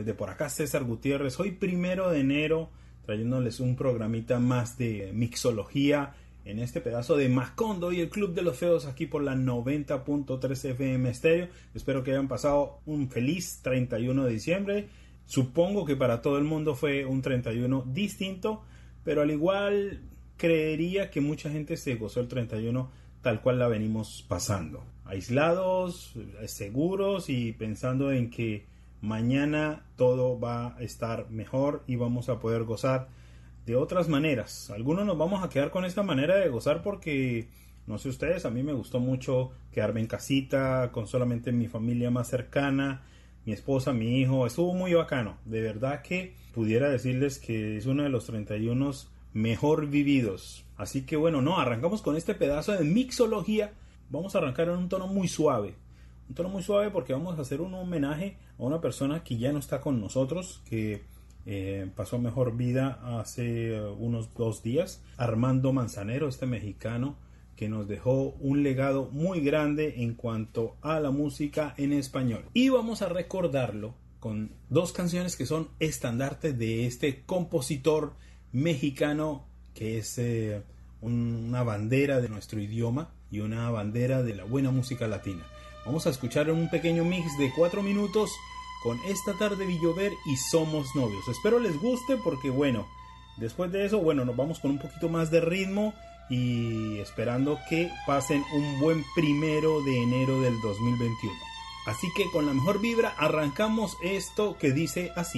Desde por acá César Gutiérrez, hoy 1 de enero, trayéndoles un programita más de mixología en este pedazo de Macondo y el Club de los Feos aquí por la 90.3 FM Estéreo. Espero que hayan pasado un feliz 31 de diciembre. Supongo que para todo el mundo fue un 31 distinto, pero al igual creería que mucha gente se gozó el 31 tal cual la venimos pasando. Aislados, seguros y pensando en que mañana todo va a estar mejor y vamos a poder gozar de otras maneras. Algunos nos vamos a quedar con esta manera de gozar porque, no sé ustedes, a mí me gustó mucho quedarme en casita con solamente mi familia más cercana, mi esposa, mi hijo. Estuvo muy bacano. De verdad que pudiera decirles que es uno de los 31 mejor vividos. Así que bueno, arrancamos con este pedazo de mixología. Vamos a arrancar en un tono muy suave. Un tono muy suave porque vamos a hacer un homenaje a una persona que ya no está con nosotros, que pasó mejor vida hace unos 2 días. Armando Manzanero, este mexicano que nos dejó un legado muy grande en cuanto a la música en español. Y vamos a recordarlo con 2 canciones que son estandarte de este compositor mexicano que es una bandera de nuestro idioma y una bandera de la buena música latina. Vamos a escuchar un pequeño mix de 4 minutos con Esta tarde vi llover y Somos novios. Espero les guste porque después de eso, nos vamos con un poquito más de ritmo y esperando que pasen un buen 1 de enero del 2021. Así que con la mejor vibra arrancamos esto que dice así.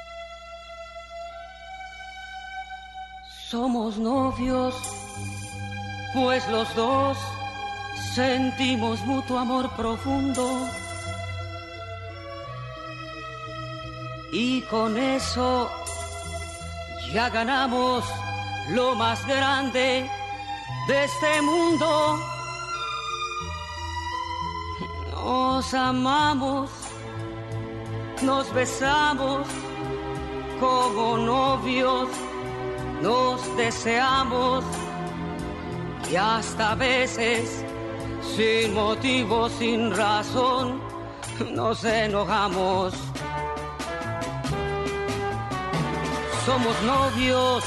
Somos novios, pues los dos sentimos mutuo amor profundo. Y con eso ya ganamos lo más grande de este mundo. Nos amamos, nos besamos como novios, nos deseamos y hasta a veces sin motivo, sin razón, nos enojamos. Somos novios,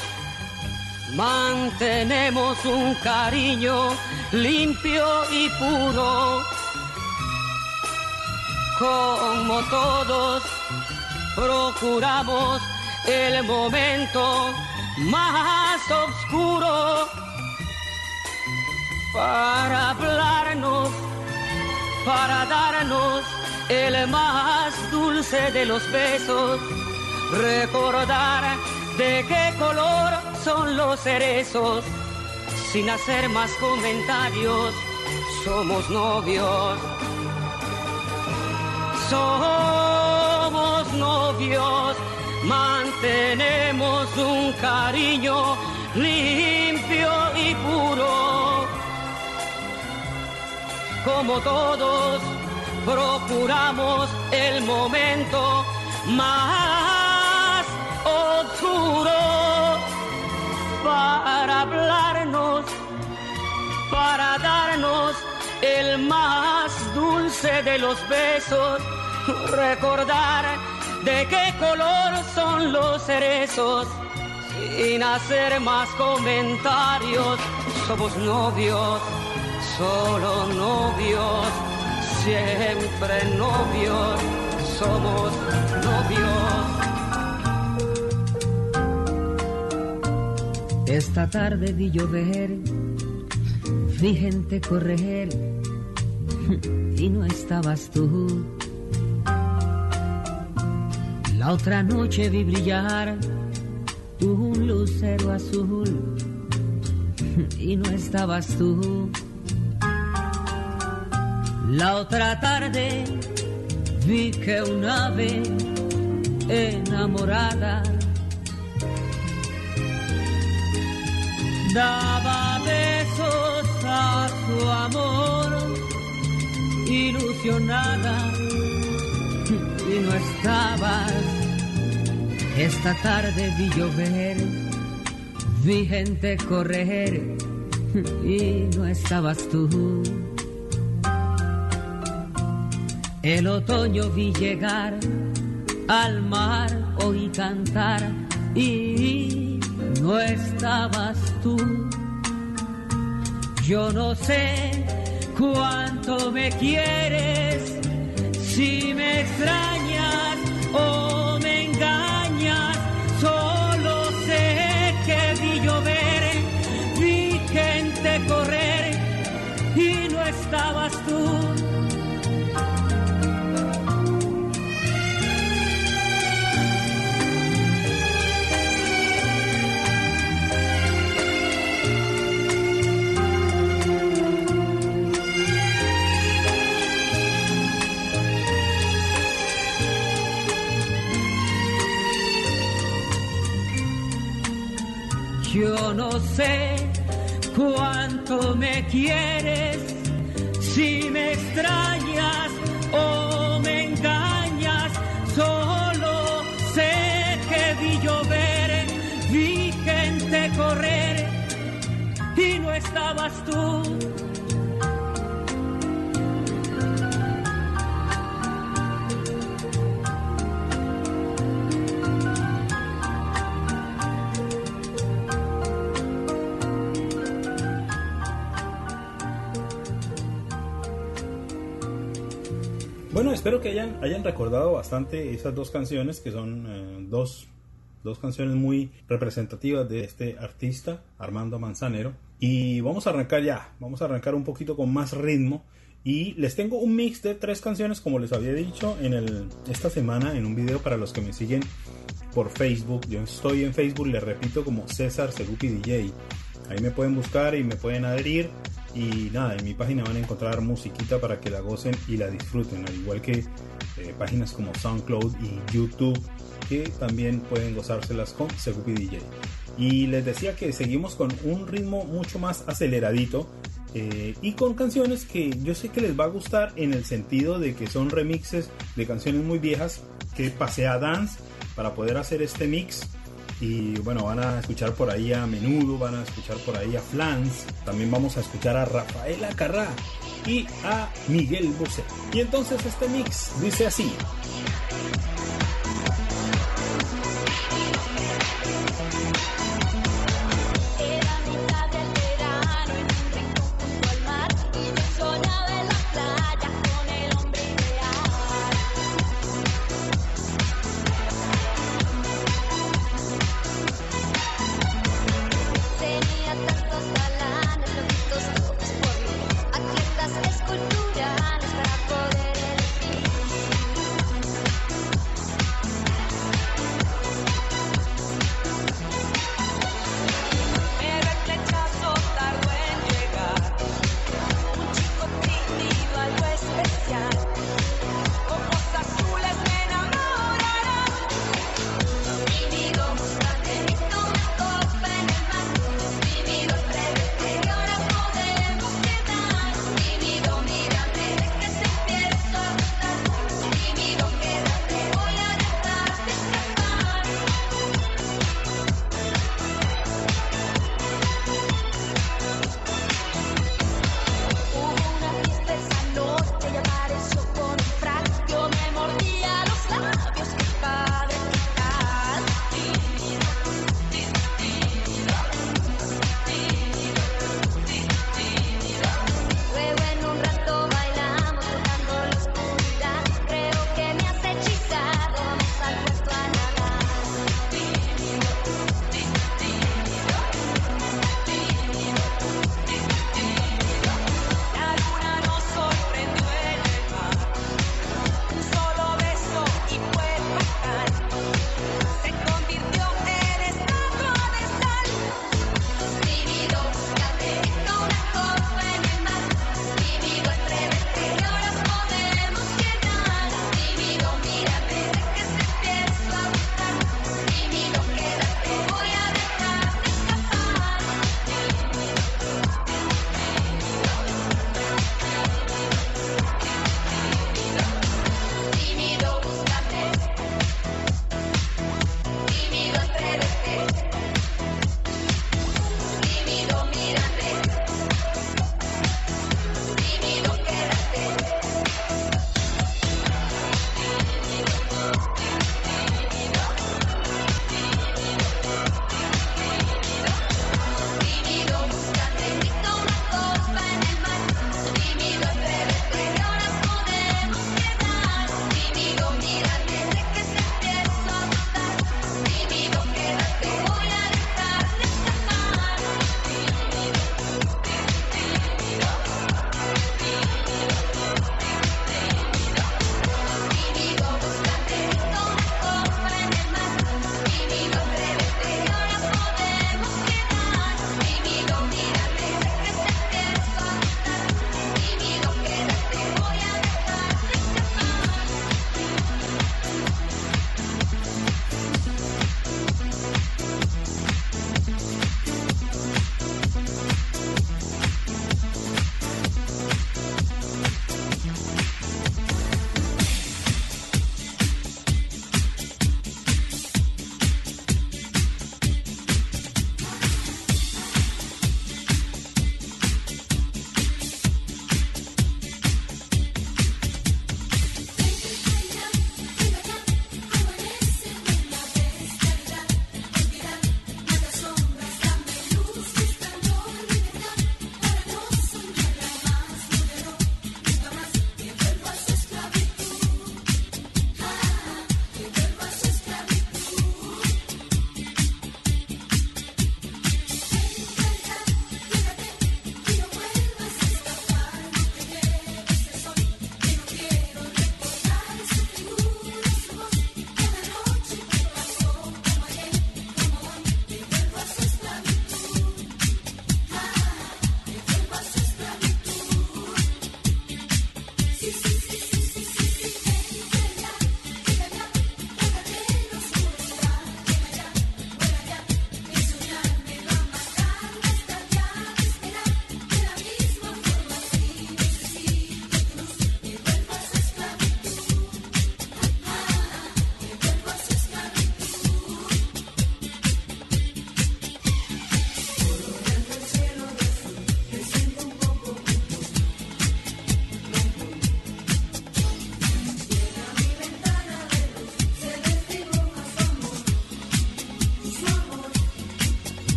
mantenemos un cariño limpio y puro. Como todos, procuramos el momento más oscuro para hablarnos, para darnos el más dulce de los besos. Recordar de qué color son los cerezos. Sin hacer más comentarios, somos novios. Somos novios, mantenemos un cariño limpio y puro. Como todos, procuramos el momento más oscuro para hablarnos, para darnos el más dulce de los besos. Recordar de qué color son los cerezos. Sin hacer más comentarios, somos novios, solo novios, siempre novios, somos novios. Esta tarde vi llover, vi gente correr y no estabas tú. La otra noche vi brillar un lucero azul y no estabas tú. La otra tarde vi que un ave enamorada daba besos a su amor, ilusionada, y no estabas. Esta tarde vi llover, vi gente correr, y no estabas tú. El otoño vi llegar al mar oí cantar y no estabas tú. Yo no sé cuánto me quieres, si me extrañas o me engañas, solo sé que vi llover, vi gente correr y no estabas tú. Yo no sé cuánto me quieres, si me extrañas o me engañas, solo sé que vi llover, vi gente correr y no estabas tú. Bueno, espero que hayan recordado bastante esas dos canciones, que son dos canciones muy representativas de este artista, Armando Manzanero. Y vamos a arrancar un poquito con más ritmo. Y les tengo un mix de 3 canciones, como les había dicho esta semana en un video para los que me siguen por Facebook. Yo estoy en Facebook, les repito, como César Segupi DJ. Ahí me pueden buscar y me pueden adherir. Y nada, en mi página van a encontrar musiquita para que la gocen y la disfruten, al igual que páginas como SoundCloud y YouTube, que también pueden gozárselas con Segupi DJ. Y les decía que seguimos con un ritmo mucho más aceleradito, y con canciones que yo sé que les va a gustar, en el sentido de que son remixes de canciones muy viejas que pasé a Dance para poder hacer este mix. Y bueno, van a escuchar por ahí a Menudo, van a escuchar por ahí a Flans, también vamos a escuchar a Rafael Acarrá y a Miguel Bosé. Y entonces este mix dice así.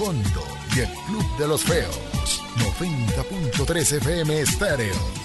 Macondo y el Club de los Feos. 90.3 FM Estéreo.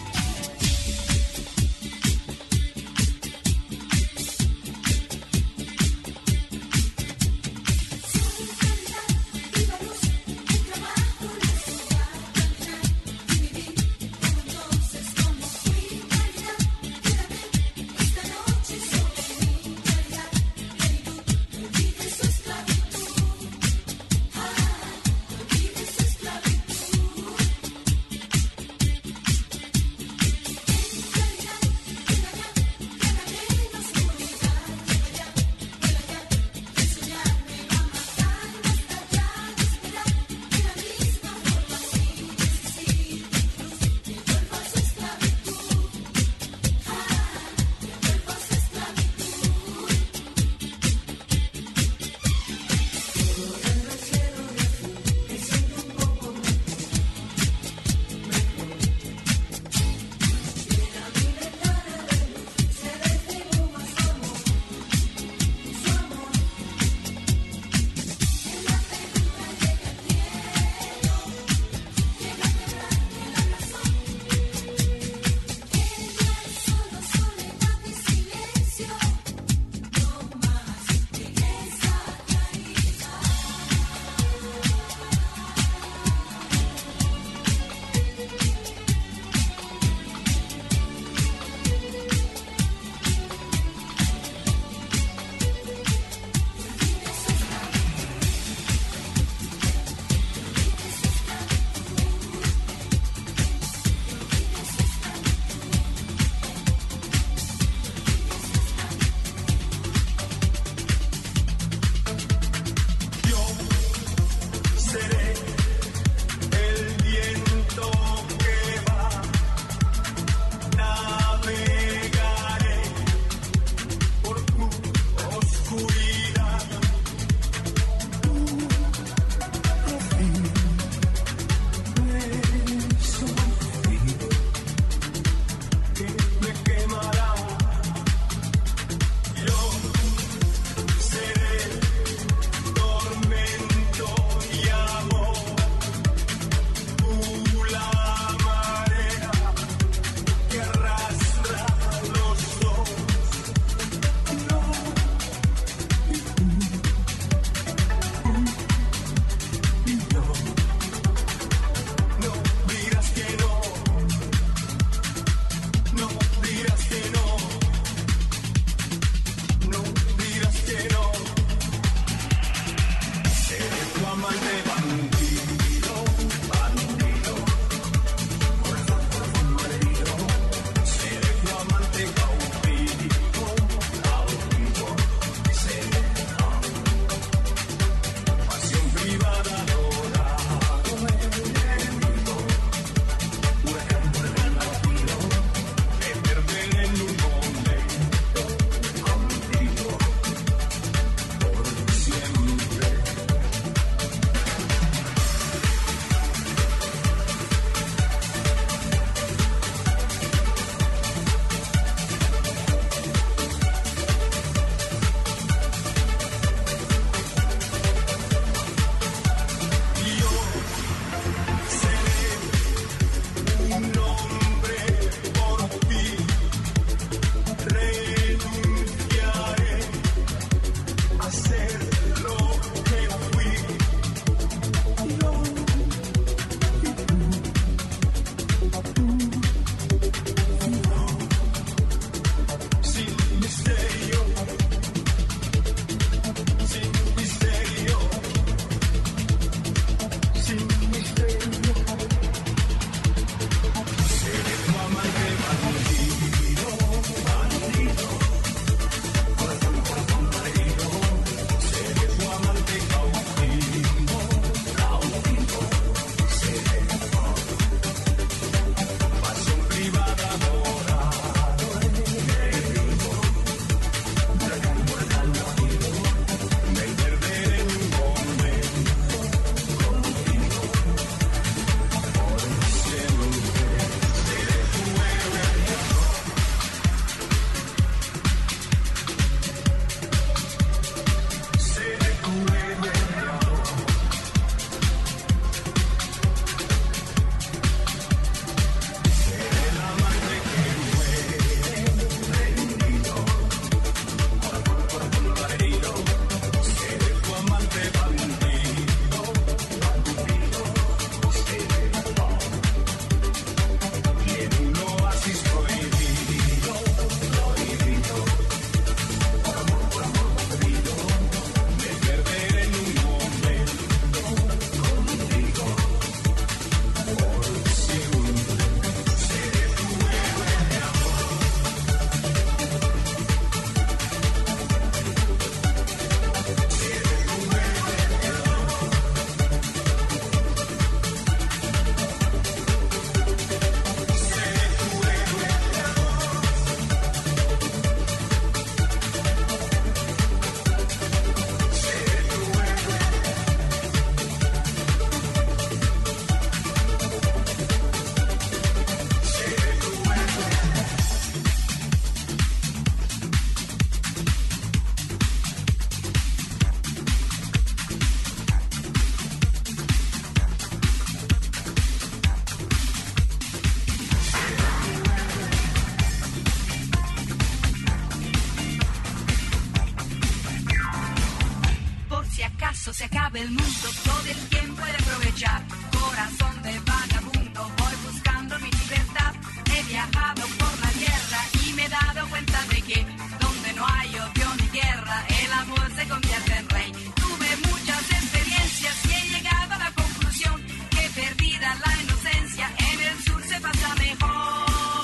acaso se acabe el mundo, todo el tiempo he de aprovechar. Corazón de vagabundo, voy buscando mi libertad. He viajado por la tierra y me he dado cuenta de que donde no hay odio ni guerra, el amor se convierte en rey. Tuve muchas experiencias y he llegado a la conclusión que perdida la inocencia, en el sur se pasa mejor.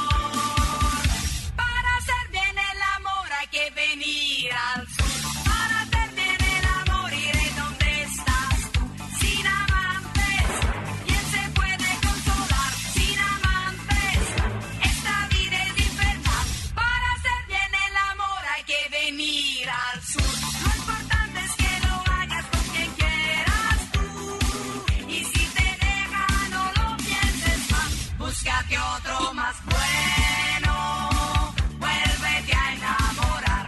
Para hacer bien el amor hay que venir al sur. Para hacer bien el amor iré donde estás tú. Sin amantes, ¿quién se puede consolar? Sin amantes, esta vida es infernal. Para hacer bien el amor hay que venir al sur. Lo importante es que lo hagas con quien quieras tú. Y si te deja no lo pienses más. Búscate otro más bueno. Vuélvete a enamorar.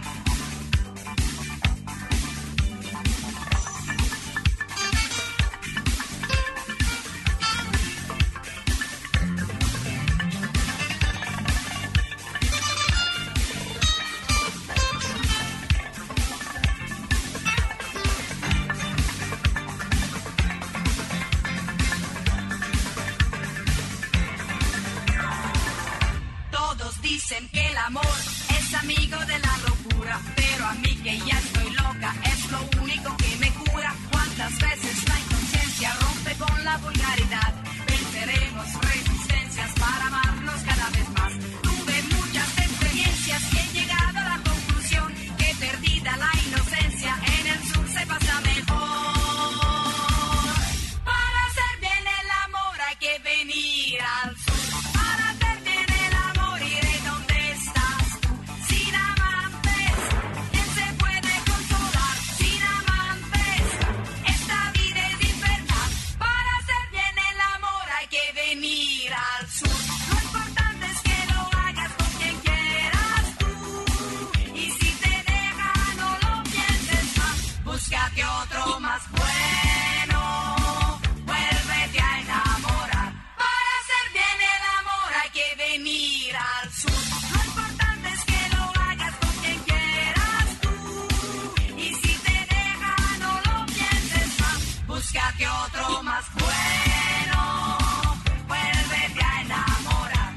Todos dicen que el amor es amigo de la locura, pero a mí que ya estoy loca es lo único que me cura. Cuántas veces la inconsciencia rompe con la vulgaridad. Venceremos resistencias para amarnos cada vez más. Tuve muchas experiencias y he llegado a la conclusión que perdida la inocencia, en el sur se pasa mejor. Para hacer bien el amor hay que venir al sur. Para hacer bien el amor iré donde estás tú. Sin amantes, ¿quién se puede consolar? Sin amantes, esta vida es infernal. Para hacer bien el amor hay que venir al sur. Lo importante es que lo hagas con quien quieras tú. Y si te deja no lo pienses más. Búscate otro más bueno. Vuélvete a enamorar. Para hacer bien el amor hay que venir al sur. Lo importante es que lo hagas con quien quieras tú. Y si te deja no lo pienses más. Búscate otro más bueno. Vuélvete a enamorar.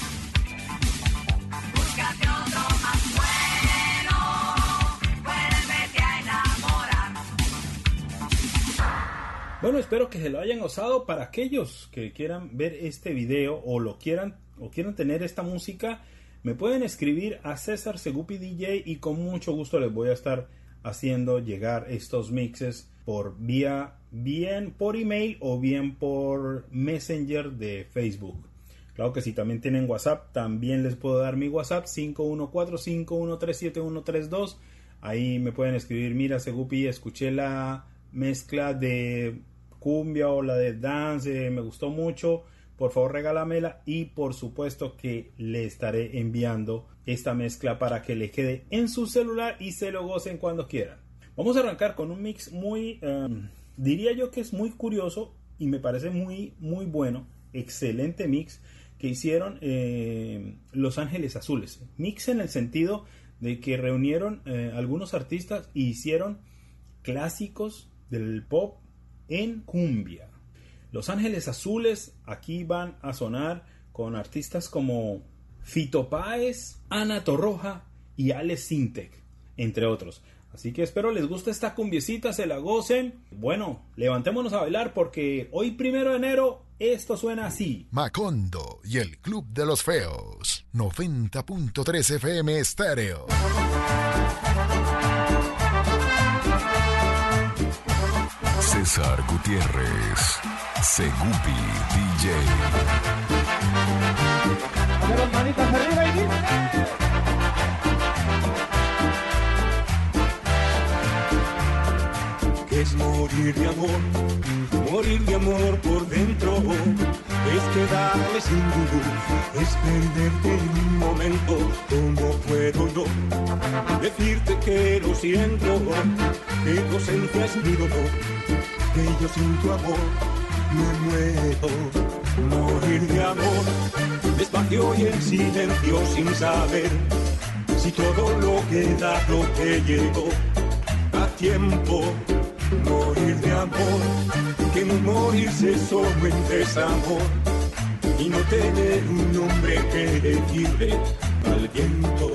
Búscate otro más bueno. Vuélvete a enamorar. Bueno, espero que se lo hayan gozado. Para aquellos que quieran ver este video o quieran tener esta música, me pueden escribir a César Segupi DJ y con mucho gusto les voy a estar haciendo llegar estos mixes por vía bien por email o bien por Messenger de Facebook. Claro que si también tienen WhatsApp, también les puedo dar mi WhatsApp 514-513-7132. Ahí me pueden escribir: mira, Segupi, escuché la mezcla de cumbia o la de dance, me gustó mucho, por favor regálamela, y por supuesto que le estaré enviando esta mezcla para que le quede en su celular y se lo gocen cuando quieran. Vamos a arrancar con un mix muy, diría yo que es muy curioso y me parece muy bueno, excelente mix que hicieron Los Ángeles Azules. Mix en el sentido de que reunieron algunos artistas y hicieron clásicos del pop en cumbia. Los Ángeles Azules aquí van a sonar con artistas como Fito Páez, Ana Torroja y Alex Sintek, entre otros. Así que espero les guste esta cumbiecita, se la gocen. Bueno, levantémonos a bailar porque hoy 1 de enero esto suena así. Macondo y el Club de los Feos, 90.3 FM Estéreo. César Gutiérrez, Segupi DJ. A ver, las manitas arriba y ¿Qué es morir de amor por dentro? Es quedarme sin luz, es perderte en un momento. ¿Cómo puedo yo decirte que lo siento? Que tu ausencia es mi dolor, que yo sin tu amor me muero. Morir de amor, despacio y en silencio, sin saber si todo lo que he dado te llegó a tiempo. morir de amor, que no morirse solo en desamor y no tener un nombre que decirle al viento.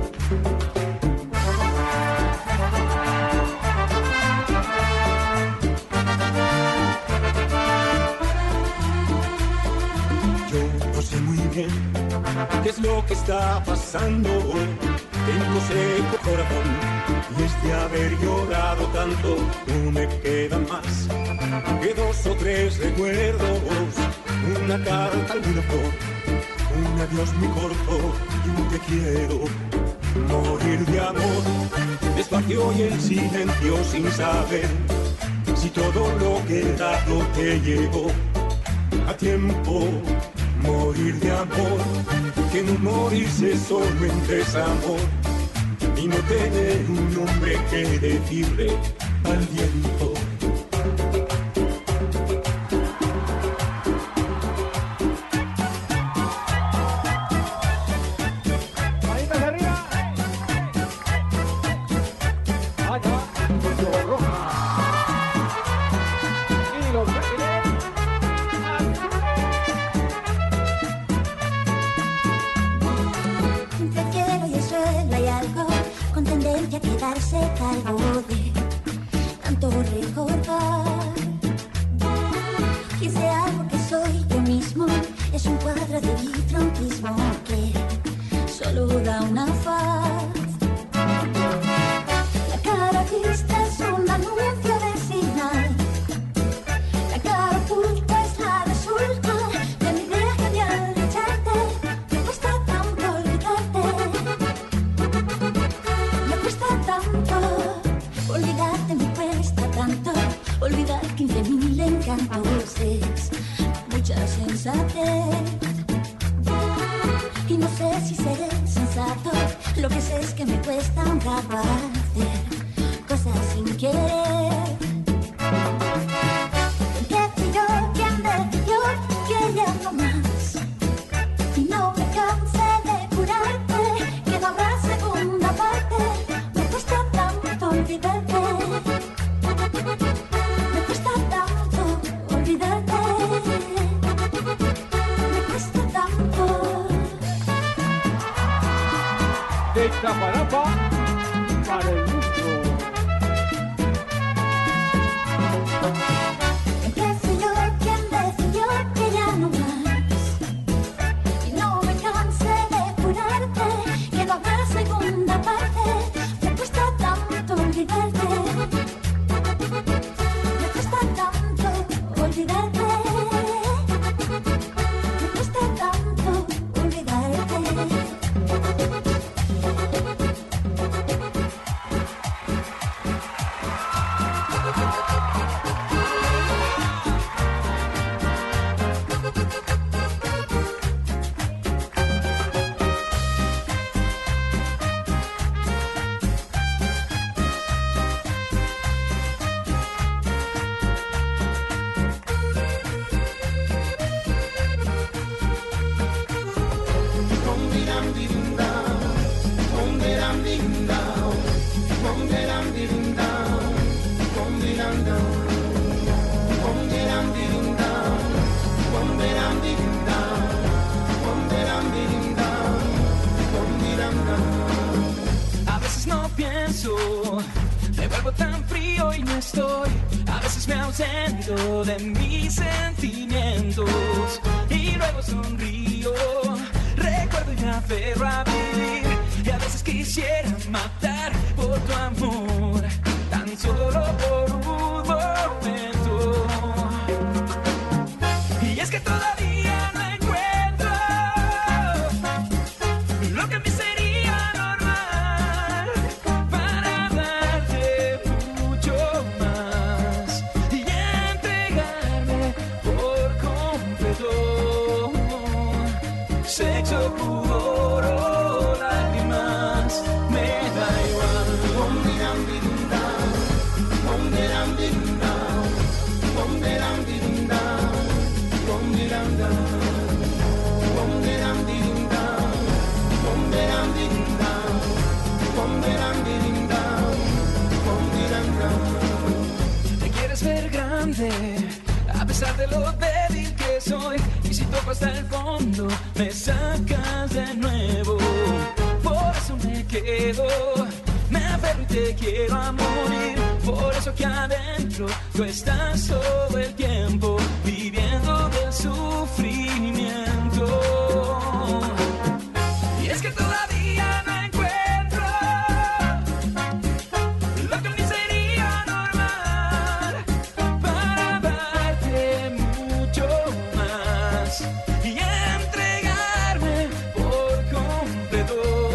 Yo no sé muy bien qué es lo que está pasando. Tengo seco corazón y es de haber llorado tanto. No me quedan más que 2 o 3 recuerdos, una carta, alguna flor, un adiós muy corto y un te quiero. Morir de amor, despacio y en silencio sin saber si todo lo que he dado te llegó a tiempo. Morir de amor, que no morirse solo en desamor y no tener un nombre que decirle al viento. Manitas arriba. Allá va. Los Rojas. Y los brasileños. Entre el cielo y el suelo hay algo con tendencia a quedarse calvo de tanto recordar. Y ese algo que soy yo mismo es un cuadro de vitrontismo que solo da una faz. La cara vista es un anuncio vecinal. La cara oculta es la resulta de mi idea genial de echarte. Me cuesta tanto olvidarte. Me cuesta tanto olvidarte, me cuesta tanto olvidar 15.000 encantos. Es mucha sensatez. Y no sé si seré sensato. Lo que sé es que me cuesta un rato hacer cosas sin querer. Que fui yo quien decidió que ya no más. Y no me cansé de jurarte que no habrá segunda parte. Me cuesta tanto olvidarte. Me cuesta tanto olvidarte. Me cuesta tanto. De Iztapalapa para el mundo. Que fui yo quien decidió que ya no más. Y no me cansé de jurarte que no habrá segunda parte. Me cuesta tanto olvidarte. Me cuesta tanto olvidarte. Me cuesta tanto olvidarte. A veces no pienso, me vuelvo tan frío y no estoy. A veces me ausento de mis sentimientos y luego sonrío. Recuerdo y me aferro a vivir. Y a veces quisiera matar por tu amor, tan solo por un momento. Y es que todavía no encuentro lo que a mí sería normal para darte mucho más y entregarme por completo. Sexo, pudor o lágrimas, me da igual. puede, a pesar de lo débil que soy. Y si toco hasta el fondo, me sacas de nuevo. Por eso me quedo, me aferro y te quiero a morir. Por eso que adentro tú estás todo el tiempo, viviendo del sufrimiento. Y es que todavía no encuentro lo que a mí sería normal para darte mucho más y entregarme por completo.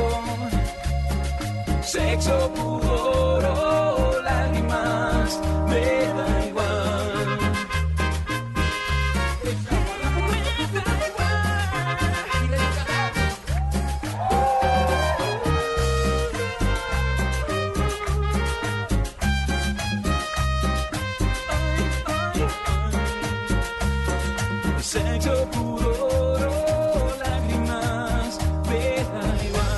Sexo, pudor o lágrimas, me da igual. Me da igual. Sexo, pudor o lágrimas, me da igual.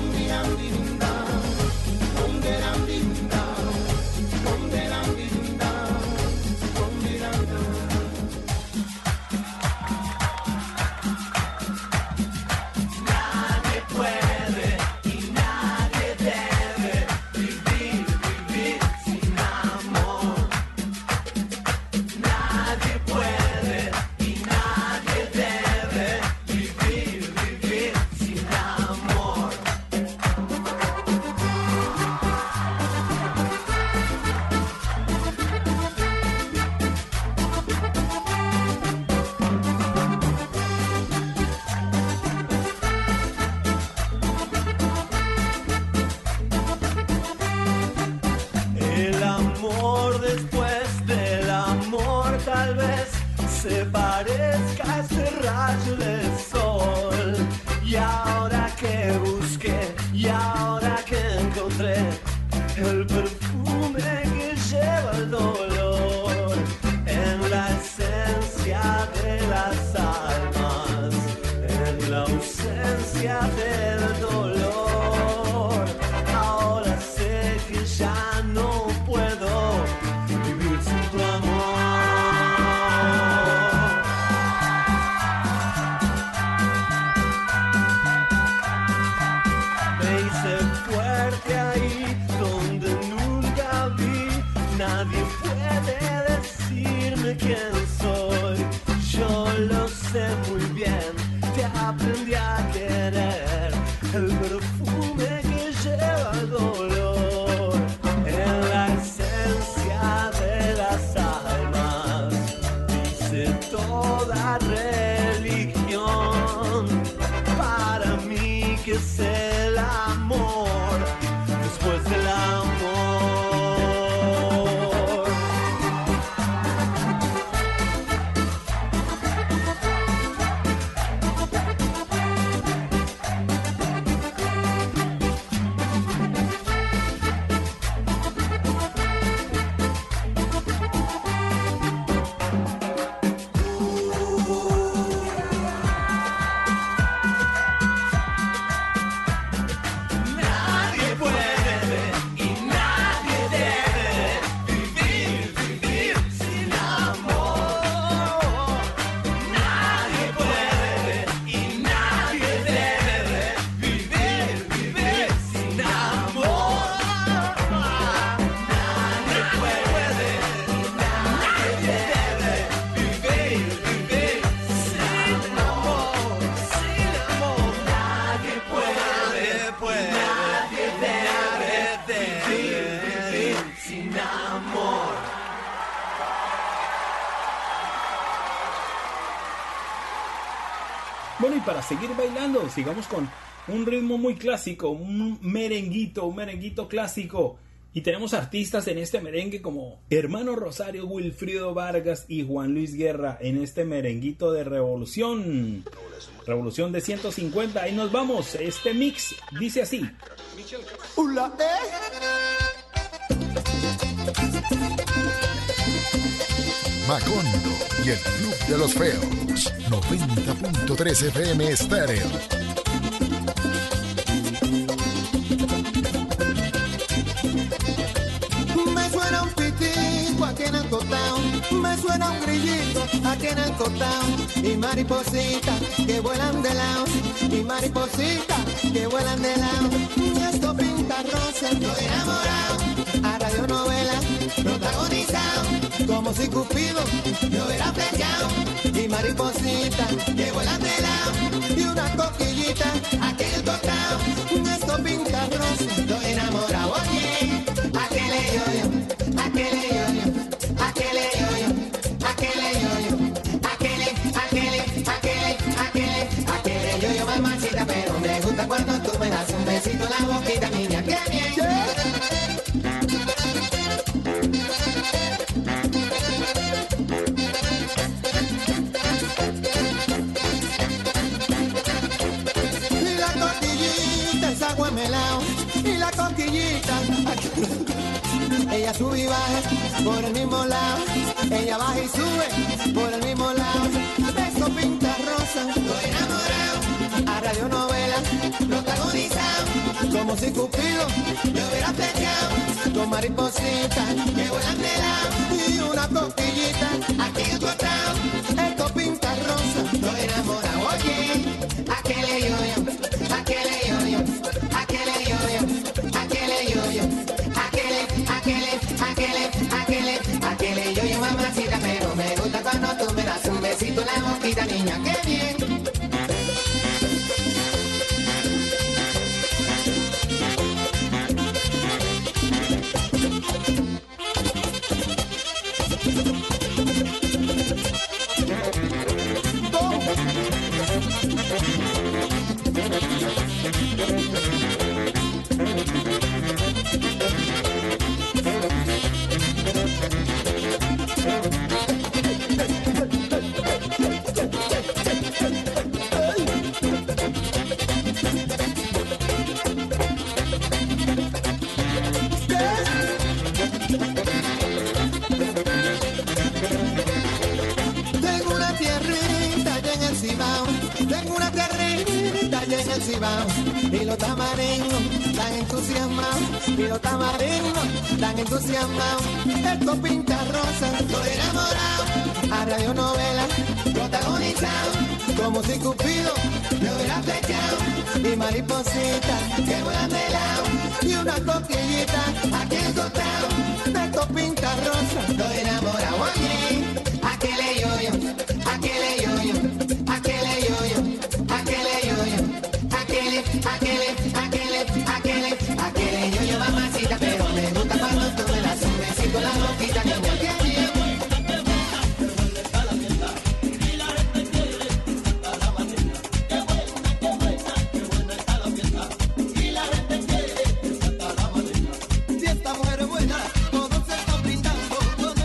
Nadie puede y nadie debe vivir sin amor. Nadie puede y nadie debe vivir sin amor. El amor después del amor tal vez se parezca a ese rayo del sol. Y ahora que busqué, y ahora que encontré el perfume que lleva el dolor en la esencia de las almas, en la ausencia del dolor. Ahora sé que ya no puedo vivir sin tu amor. Me hice fuerte ahí donde nunca vi. Nadie puede decirme quién soy. Yo lo sé muy bien, te aprendí a querer. El perfume que lleva el dolor en la esencia de las almas. Dice toda religión para mí que es el amor después del amor. Nadie puede y nadie debe vivir sin amor. Nadie puede y nadie debe vivir sin amor. Nadie puede y nadie debe vivir sin amor. Sin amor. Nadie puede, nadie debe vivir sin amor. Bueno, y para seguir bailando, sigamos con un ritmo muy clásico, un merenguito clásico. Y tenemos artistas en este merengue como Hermano Rosario, Wilfrido Vargas y Juan Luis Guerra en este merenguito de Revolución. Revolución de 150, ahí nos vamos. Este mix dice así. Macondo y el Club de los Feos. 90.3 FM Estéreo. Me suena un pitico aquí en el town. Me tiene el costado y maripositas que vuelan de lado, y maripositas que vuelan de lado. Esto pinta rosa, estoy enamorado, a radionovela protagonizado, como si Cupido me hubiera flechado, y maripositas que vuelan de lado, y una coquillita aquí en el costado. Esto pinta rosa, estoy enamorado. Oye, aquele yo-yo, aquele yo-yo, aquele yo-yo, aquele yo-yo, aquele yo-yo, mamacita, pero me gusta cuando tú me das un besito en la boquita, niña, qué bien. Y la coquillita es agua melao, y la coquillita ella sube y baja por el mismo lado, ella baja y sube por el mismo lado. Eso pinta rosa, estoy enamorado, a radionovela protagonizado, como si Cupido me hubiera flechado, con maripositas que vuelan de lado, y una coquillita aquí en tu costado. Esto pinta rosa, estoy enamorado. Oye, aquele yo-yo, aquele yo-yo, aquele yo-yo, aquele yo-yo, aquele yo-yo, mamacita, pero me gusta cuando tú me das un besito en la boquita, niña, qué bien. Tengo una tierrita allá en el Cibao, tengo una tierrita allá en el Cibao, y los tamaringos tan entusiasmados, y los tamaringos tan entusiasmados. Esto pinta rosa, estoy enamorado, a radionovela protagonizado, como si Cupido me hubiera flechado, y maripositas que vuelan de lado, y una coquillita aquí en el costado. Esto pinta rosa, estoy enamorado. Oye, aquele yo-yo, aquele yo-yo, aquele yo-yo, aquele yo-yo, aquele yo-yo, mamacita, pero me gusta cuando tú me das un besito en la boquita, niña, qué bien. Si esta mujer es buena, todos se están brindando con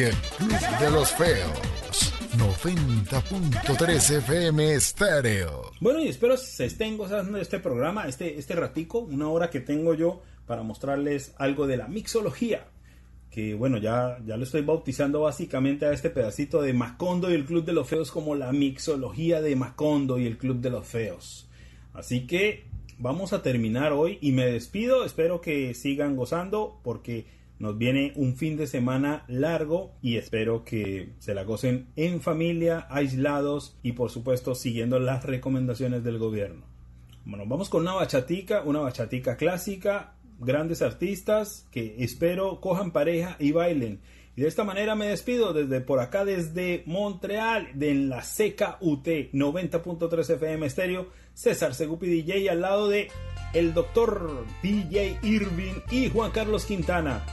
y el Club de los Feos. 90.3 FM Estéreo. Bueno, y espero se estén gozando de este programa, este ratico, una hora que tengo yo para mostrarles algo de la mixología. Que bueno, ya lo estoy bautizando básicamente a este pedacito de Macondo y el Club de los Feos como la mixología de Macondo y el Club de los Feos. Así que vamos a terminar hoy y me despido. Espero que sigan gozando porque nos viene un fin de semana largo y espero que se la gocen en familia, aislados y por supuesto siguiendo las recomendaciones del gobierno. Bueno, vamos con una bachatica clásica, grandes artistas que espero cojan pareja y bailen. Y de esta manera me despido desde por acá, desde Montreal, en la CKUT 90.3 FM Estéreo, César Segupi DJ al lado de el doctor DJ Irving y Juan Carlos Quintana.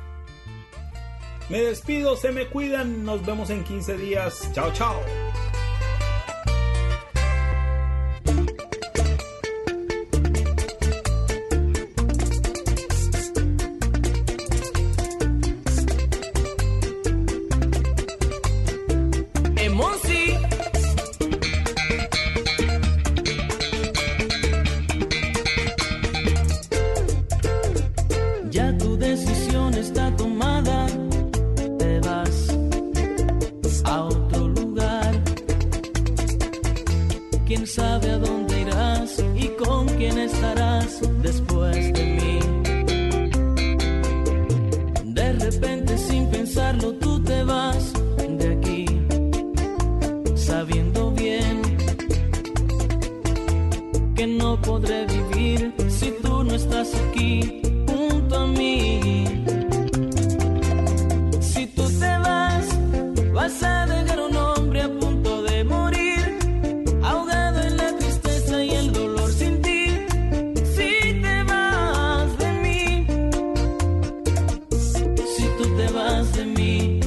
Me despido, se me cuidan, nos vemos en 15 días. Chao, chao. Ya tu decisión está tomada, te vas a otro lugar. Quién sabe a dónde irás y con quién estarás después de mí. De repente sin pensarlo tú te vas de aquí, sabiendo bien que no podré vivir si tú no estás aquí junto a mí. Si tú te vas, vas a dejar un hombre a punto de morir, ahogado en la tristeza y el dolor sin ti. Si te vas de mí, si tú te vas de mí,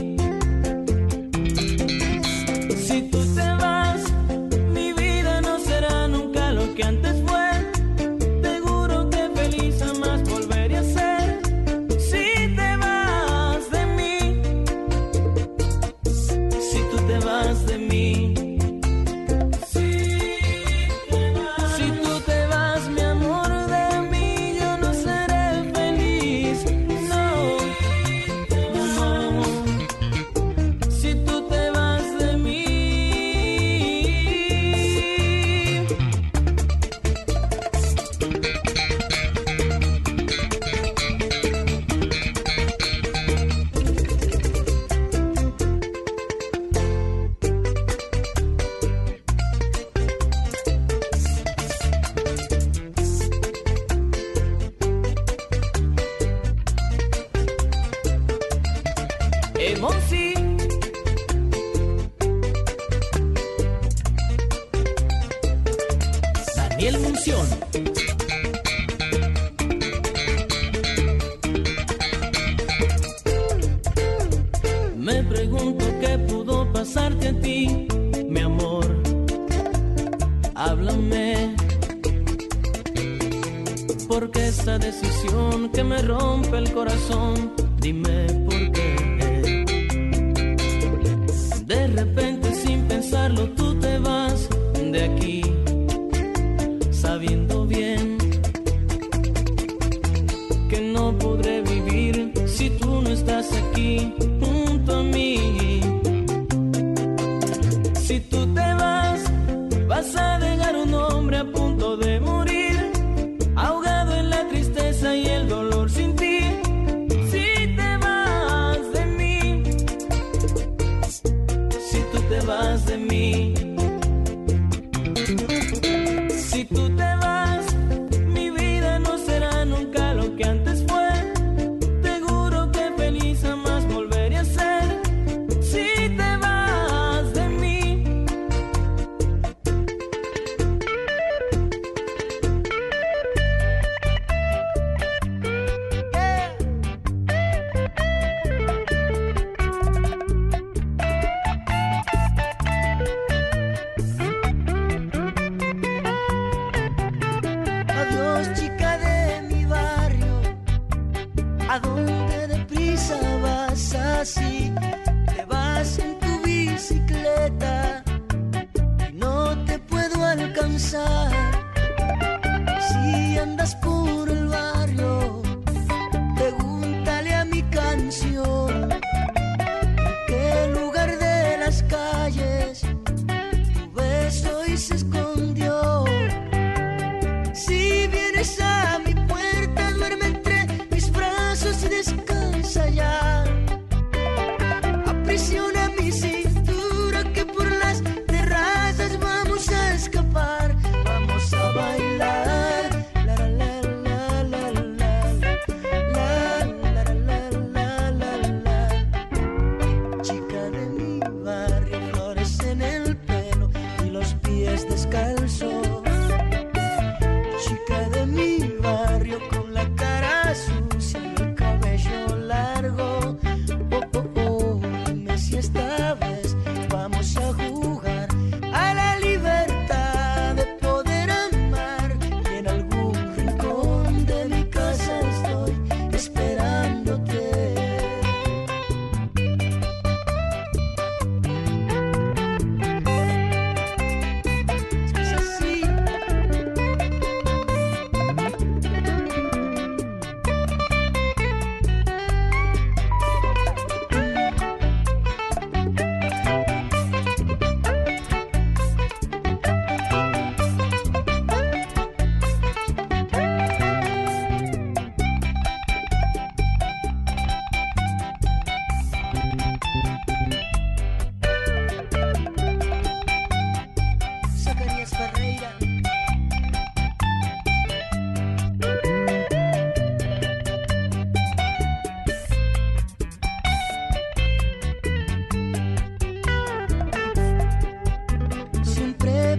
si tú te vas, mi vida no será nunca lo que antes fue. Seguro que feliz jamás volveré a ser. Si te vas de mí, si tú te vas de mí, si tú te vas, mi amor, de mí yo no seré feliz. No, no. Si tú te vas de mí. Monsi. Daniel Munción. Me pregunto qué pudo pasarte a ti, mi amor. Háblame. Porque esta decisión que me rompe el corazón, dime por qué. De repente sin pensarlo tú te vas de aquí, sabiendo bien que no podré vivir si tú no estás aquí junto a mí. Si tú te vas, vas a dejar un hombre a punto de morir, ahogado en la tristeza y el dolor sin ti. Si te vas de mí, si tú te vas de mí, si tú te vas, mi vida no será nunca lo que antes fue. Seguro que feliz jamás volveré a ser. Si te vas de mí.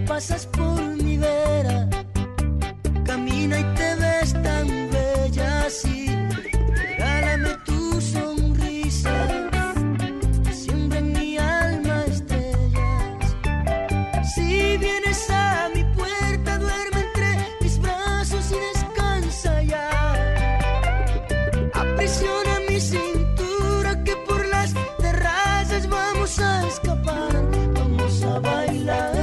pasas por mi vera, camina y te ves tan bella así. Regálame tu sonrisa, siembra en mi alma estrellas. Si vienes a mi puerta, duerme entre mis brazos y descansa ya. Aprisiona mi cintura, que por las terrazas vamos a escapar, vamos a bailar.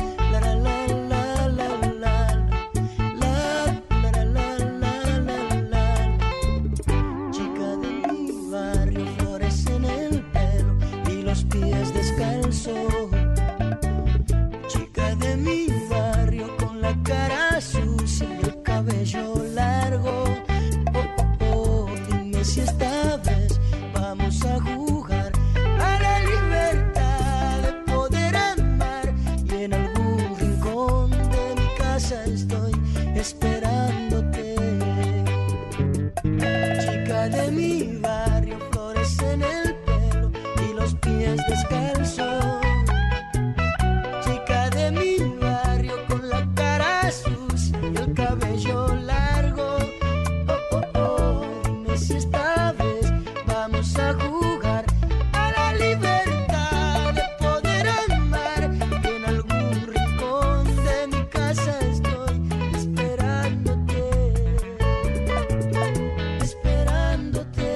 Chica de mi barrio con la cara sucia y el cabello largo. Oh, oh, oh, dime si esta vez vamos a jugar a la libertad de poder amar. Y en algún rincón de mi casa estoy esperándote. Chica de mi barrio, flores en el pelo y los pies descalzos. Chica de mi barrio con la cara sucia y el cabello largo. Oh, oh, oh, dime si esta vez vamos a jugar a la libertad de poder amar. Que en algún rincón de mi casa estoy esperándote, esperándote,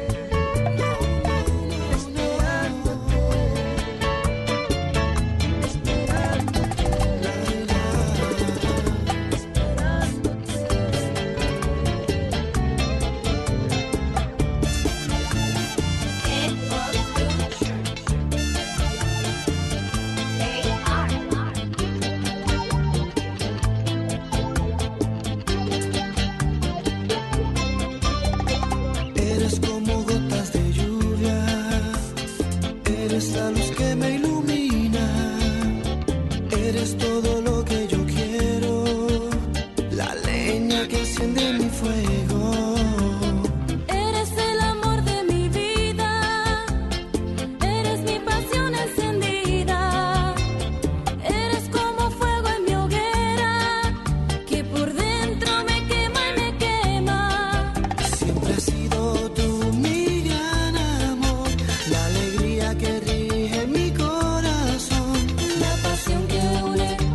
eres como gotas de lluvia, eres la luz que me ilumina, eres todo lo que yo quiero, la leña que enciende mi fuego. Eres el amor de mi vida, eres mi pasión encendida, eres como fuego en mi hoguera, que por dentro me quema y me quema. Siempre has sido tú mi gran amor, la alegría que rige mi corazón, La pasión que une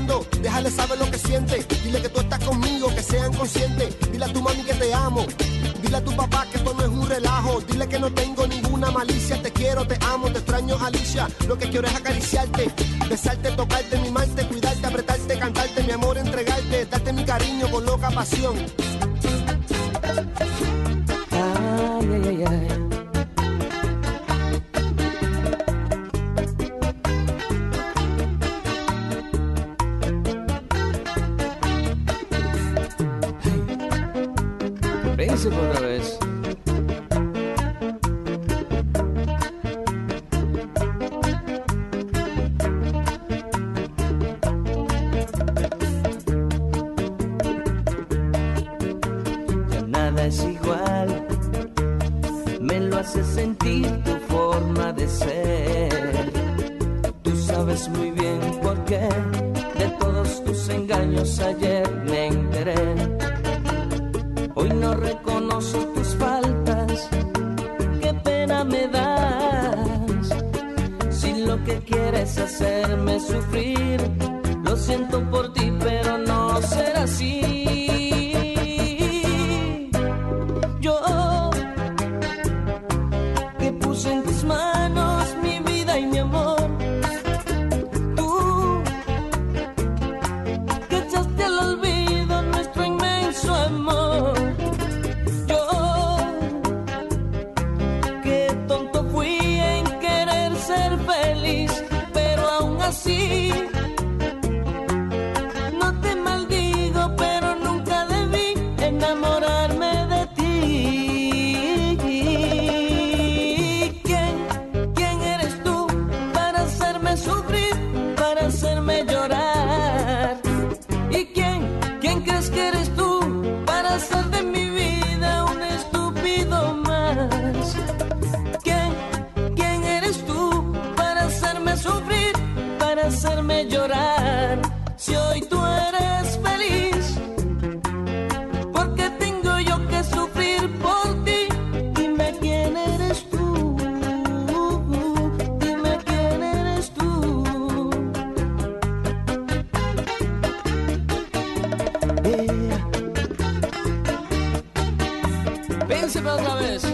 llorando, déjale saber lo que siente. Dile que tú estás conmigo, que sean conscientes. Dile a tu mami que te amo. Dile a tu papá que esto no es un relajo. Dile que no tengo ninguna malicia. Te quiero, te amo, te extraño, Alicia. Lo que quiero es acariciarte, besarte, tocarte, mimarte, cuidarte, apretarte, cantarte, mi amor, entregarte, darte mi cariño con loca pasión. Ay, ay, ay, ay. Príncipe otra vez. Ya nada es igual, me lo hace sentir tu forma de ser. Tú sabes muy bien por qué de todos tus engaños ayer me enteré. Hoy no reconozco tus faltas, qué pena me das. Si lo que quieres hacerme sufrir, lo siento por ti, pero no será así. Yo, que puse en tus manos mi vida y mi amor, tú, que echaste al olvido nuestro inmenso amor. Así, no te maldigo, pero nunca debí enamorarme de ti. ¿Quién eres tú para hacerme sufrir, para hacerme llorar? ¿Y quién crees que eres tú para hacer de mi vida un estúpido más? ¿Quién eres tú para hacerme sufrir, para hacerme llorar? Si hoy tú eres feliz, ¿por qué tengo yo que sufrir por ti? Dime quién eres tú, dime quién eres tú. Príncipe otra vez.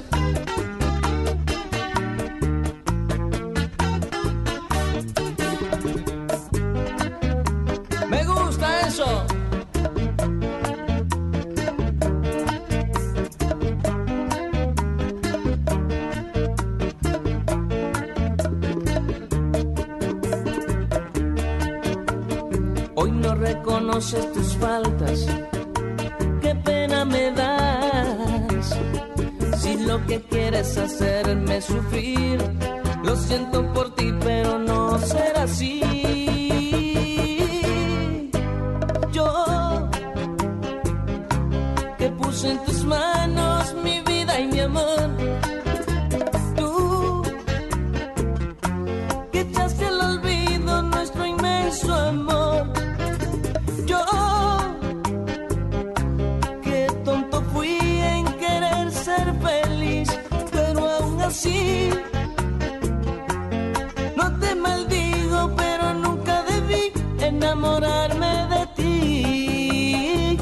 Hoy no reconoces tus faltas, qué pena me das. Si lo que quieres hacerme sufrir, lo siento por ti, pero no será así. Yo, que puse en tus manos mi vida y mi amor, tú, que echaste al olvido nuestro inmenso amor. Yo, qué tonto fui en querer ser feliz, pero aún así no te maldigo, pero nunca debí enamorarme de ti.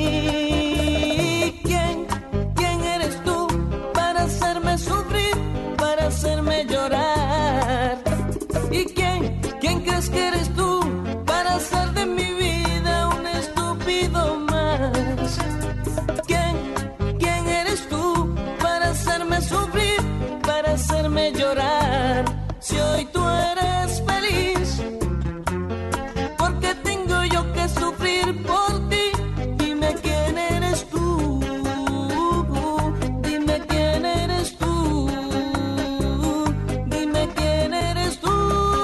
¿Quién eres tú para hacerme sufrir, para hacerme llorar? ¿Y quién crees que eres tú para hacer de mi vida un estúpido más? ¿Quién eres tú para hacerme sufrir, para hacerme llorar? Si hoy tú eres feliz, ¿por qué tengo yo que sufrir por ti? Dime quién eres tú, dime quién eres tú, dime quién eres tú.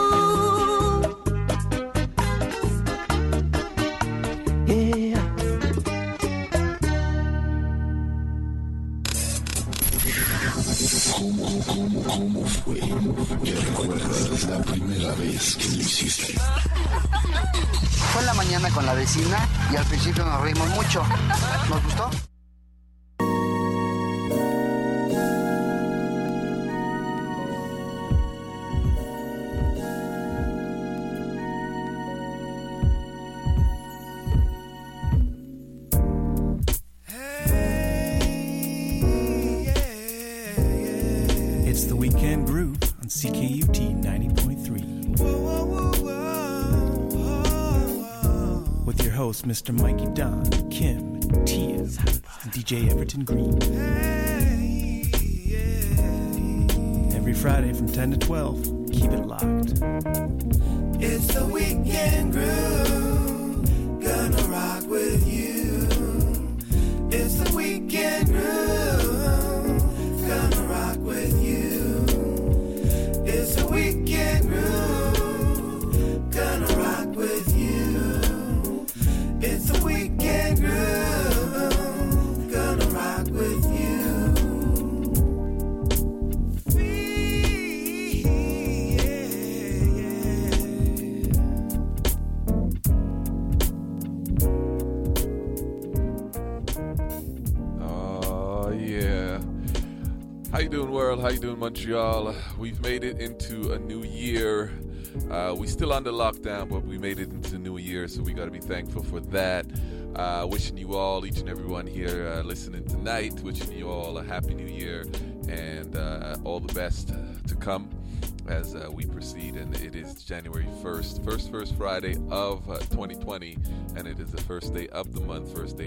¿Cómo fue que recuerdas la primera vez que lo hiciste? Fue en la mañana con la vecina y al principio nos reímos mucho. ¿Nos gustó? Weekend Groove on CKUT 90.3. With your host, Mr. Mikey Don, Kim, Tia, and DJ Everton Green. Every Friday from 10 to 12, keep it locked. It's the Weekend Groove, gonna rock with you. It's the Weekend Groove, gonna rock with you. It's the Weekend Groove, gonna rock with you. It's the Weekend Groove, gonna rock with you. How you doing, world? How you doing, Montreal? We've made it into a new year. We still under lockdown, but we made it into the new year, so we got to be thankful for that. Wishing you all, each and everyone here listening tonight, wishing you all a happy new year and all the best to come as we proceed. And it is January 1st, first Friday of 2020, and it is the first day of the month, first day